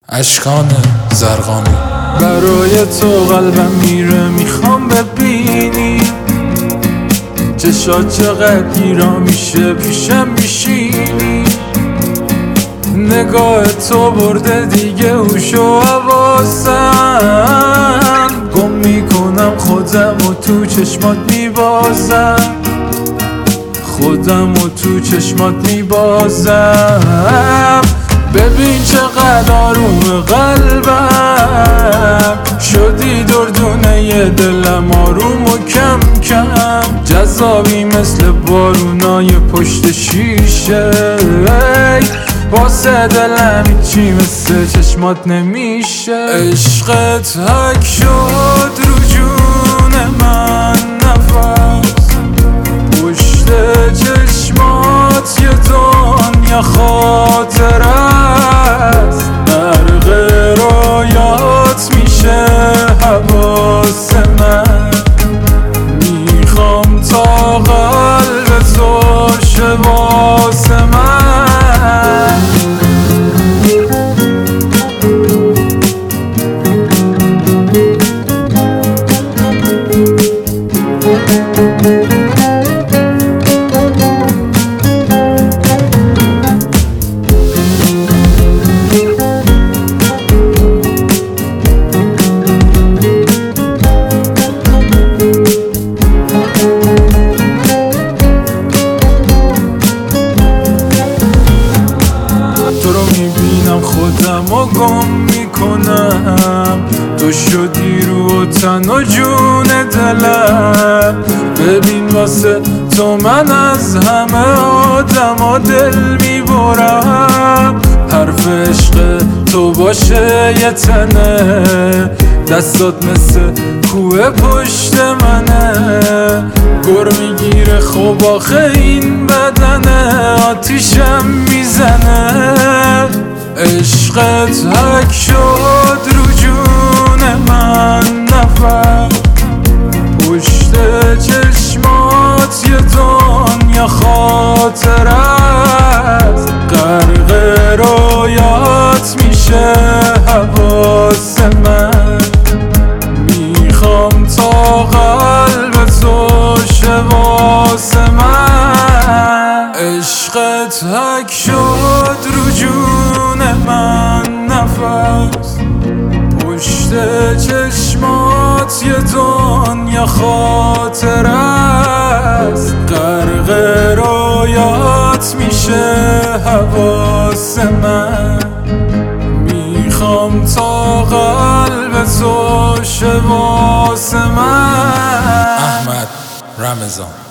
اشکان زرقامی. برای تو قلبم میره، میخوام ببینی چشات چقدر گیرا میشه پیشم میشینی. نگاه تو برده دیگه هوش و حواسم، گم میکنم خودم و تو چشمات میبازم، خودم و تو چشمات میبازم. ببین چقدر آروم قلبم، شدی دردونه دلم آروم و کم کم، جذابی مثل بارونای پشت شیشه. واسه دلم هیچی مثل چشمات نمیشه. عشقت حک شد رو جون من نفس، پشت چشمات یه دنیا خاطر است، غرق رویات میشه حواس من. میخوام تا قلب تو شه واسه من. تو رو میبینم خودم و گم میکنم، تو شدی رو تن و جون دلم. ببین واسه تو من از همه آدم و دل میبرم، حرف عشق تو باشه یه تنه، دستات مثل کوه پشت منه. گر میگیره خب آخه این بدنه، آتیشم میزنه. عشقت حک شد رو جون من نفس، پشت چشمات یه دنیا خاطر است، غرق رویات میشه حواس من. میخوام تا قلب تو شه واسه من. عشقت حک شد رو جون من نفس، پشت چشمات یه دنیا خاطر است، غرق رویات میشه حواس من. میخوام تا قلب تو شه واسه من. احمد رمضان.